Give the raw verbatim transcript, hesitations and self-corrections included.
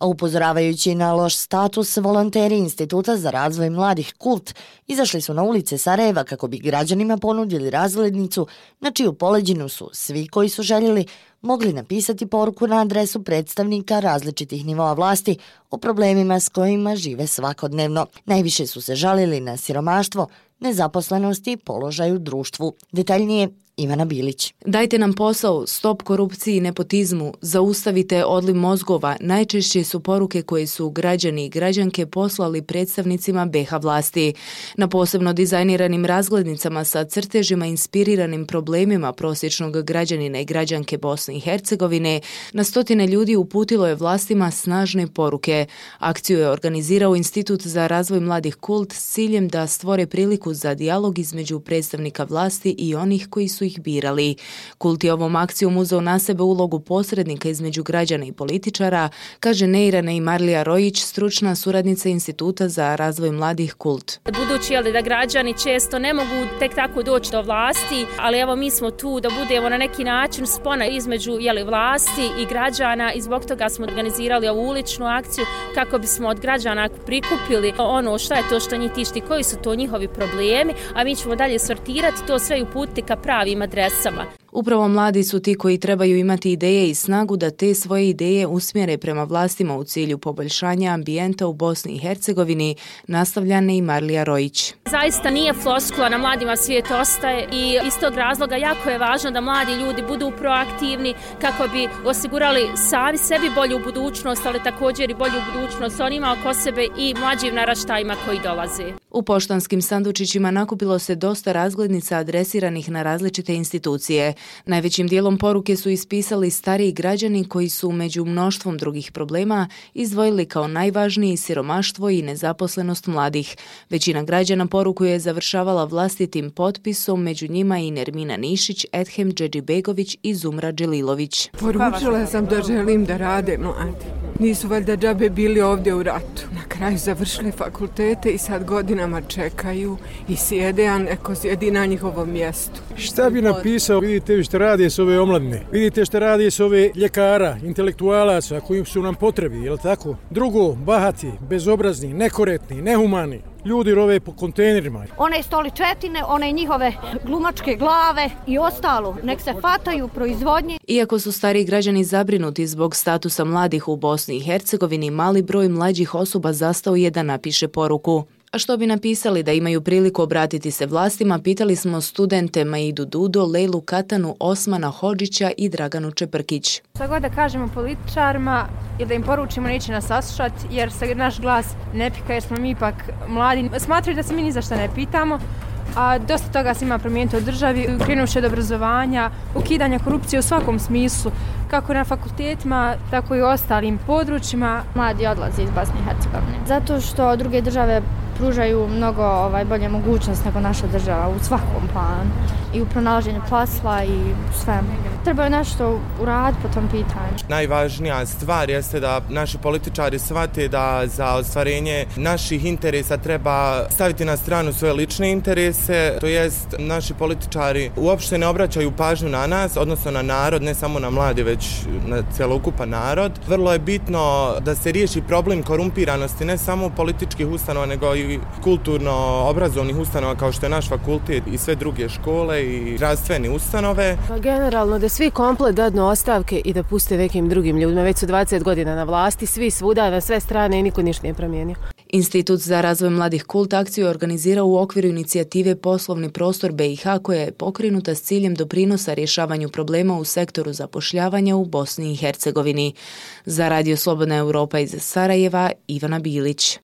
A upozoravajući na loš status, volonteri Instituta za razvoj mladih Kult izašli su na ulice Sarajeva kako bi građanima ponudili razglednicu na čiju poleđinu su svi koji su željeli mogli napisati poruku na adresu predstavnika različitih nivoa vlasti o problemima s kojima žive svakodnevno. Najviše su se žalili na siromaštvo, nezaposlenost i položaj u društvu. Detaljnije Ivana Bilić. Dajte nam posao, stop korupciji i nepotizmu, zaustavite odliv mozgova, najčešće su poruke koje su građani i građanke poslali predstavnicima be ha vlasti. Na posebno dizajniranim razglednicama sa crtežima inspiriranim problemima prosječnog građanina i građanke Bosne i Hercegovine, na stotine ljudi uputilo je vlastima snažne poruke. Akciju je organizirao Institut za razvoj mladih Kult s ciljem da stvore priliku za dijalog između predstavnika vlasti i onih koji su ih birali. Kult je ovom akcijom uzeo na sebe ulogu posrednika između građana i političara, kaže Neira Neymarlija Rojić, stručna suradnica Instituta za razvoj mladih Kult. Budući jeli, da građani često ne mogu tek tako doći do vlasti, ali evo mi smo tu da budemo na neki način spona između jeli, vlasti i građana i zbog toga smo organizirali ovu uličnu akciju kako bismo od građana prikupili ono šta je to što njih tišti, koji su to njihovi problemi, a mi ćemo dalje sortirati to sve i uputiti ka pravim adresama. Upravo mladi su ti koji trebaju imati ideje i snagu da te svoje ideje usmjere prema vlastima u cilju poboljšanja ambijenta u Bosni i Hercegovini, nastavlja Neymarlija Rojić. Zaista nije floskula, na mladima svijet ostaje i iz tog razloga jako je važno da mladi ljudi budu proaktivni kako bi osigurali sami sebi bolju budućnost, ali također i bolju budućnost onima oko sebe i mlađim naraštajima koji dolaze. U poštanskim sandučićima nakupilo se dosta razglednica adresiranih na različite institucije. Najvećim dijelom poruke su ispisali stariji građani koji su među mnoštvom drugih problema izdvojili kao najvažniji siromaštvo i nezaposlenost mladih. Većina građana poruku je završavala vlastitim potpisom, među njima i Nermina Nišić, Edhem Džedžibegović i Zumra Dželilović. Poručila sam da želim da rade mladi. Nisu valjda džabe bili ovdje u ratu. Na kraju završili fakultete i sad godinama čekaju i sjede, a neko sjedi na njihovom mjestu. Šta bi napisao? Vidite što radi s ove omladine. Vidite što radi s ove ljekara, intelektualaca koji su nam potrebi, je li tako? Drugo, bahati, bezobrazni, nekorektni, nehumani. Ljudi rove po kontejnerima. One stoličetine, one njihove glumačke glave i ostalo, nek se fataju proizvodnje. Iako su stariji građani zabrinuti zbog statusa mladih u Bosni i Hercegovini, mali broj mlađih osoba zastao je da napiše poruku. A što bi napisali da imaju priliku obratiti se vlastima, pitali smo studente Maidu Dudo, Lejlu Katanu, Osmana Hodžića i Draganu Čeprkić. Šta god da kažemo političarima ili da im poručimo neće nas saslušati jer se naš glas ne pika jer smo mi ipak mladi. Smatraju da se mi ni za šta ne pitamo, a dosta toga se ima promijeniti u državi, krenuši od obrazovanja, ukidanja korupcije u svakom smislu, kako na fakultetima, tako i u ostalim područjima. Mladi odlaze iz Bosne i Hercegovine zato što druge države pružaju mnogo ovaj, bolje mogućnost nego naša država u svakom planu. I u pronalaženju posla i sve. Treba je nešto uraditi po tom pitanju. Najvažnija stvar jeste da naši političari shvate da za ostvarenje naših interesa treba staviti na stranu svoje lične interese, to jest naši političari uopšte ne obraćaju pažnju na nas, odnosno na narod, ne samo na mladi, već na cjelokupan narod. Vrlo je bitno da se riješi problem korumpiranosti ne samo političkih ustanova, nego i kulturno-obrazovnih ustanova kao što je naš fakultet i sve druge škole i zdravstvene ustanove. Pa generalno da svi komplet dadnu ostavke i da puste nekim drugim ljudima. Već su dvadeset godina na vlasti, svi svuda, na sve strane i niko ništa nije promijenio. Institut za razvoj mladih Kult akciju je organizirao u okviru inicijative Poslovni prostor be i ha koja je pokrenuta s ciljem doprinosa rješavanju problema u sektoru zapošljavanja u Bosni i Hercegovini. Za Radio Slobodna Europa iz Sarajeva, Ivana Bilić.